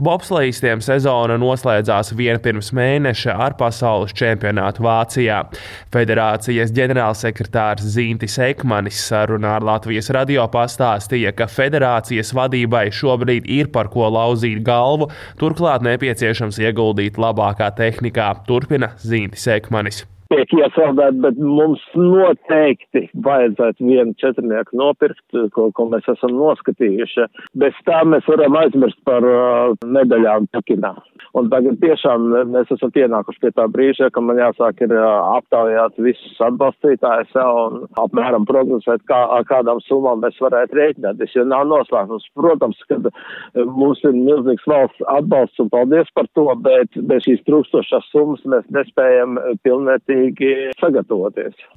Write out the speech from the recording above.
Bobslejistiem sezona noslēdzās vien pirms mēneša ar pasaules čempionātu Vācijā. Federācijas ģenerālsekretārs Zīntis Ekmanis sarunā ar Latvijas radio pastāstīja, ka federācijas vadībai šobrīd ir par ko lauzīt galvu, turklāt nepieciešams ieguldīt labākā tehnikā, turpina Zīntis Ekmanis. Tiek iesaldēt, bet mums noteikti vajadzētu vienu četrnieku nopirkt, ko mēs esam noskatījuši. Bez tā mēs varam aizmirst par medaļām Pekinā. Un tagad tiešām mēs esam pienākuši pie tā brīža, ka man jāsāk ir aptaujāt visus atbalstītājus un apmēram prognozēt, kādām summām mēs varētu rēķināties, jo nav noslēgums. Protams, ka mums ir milzīgs valsts atbalsts un paldies par to, bet bez šīs trūkstošās summas mēs nespējam pilnvērtīgi sagatavoties.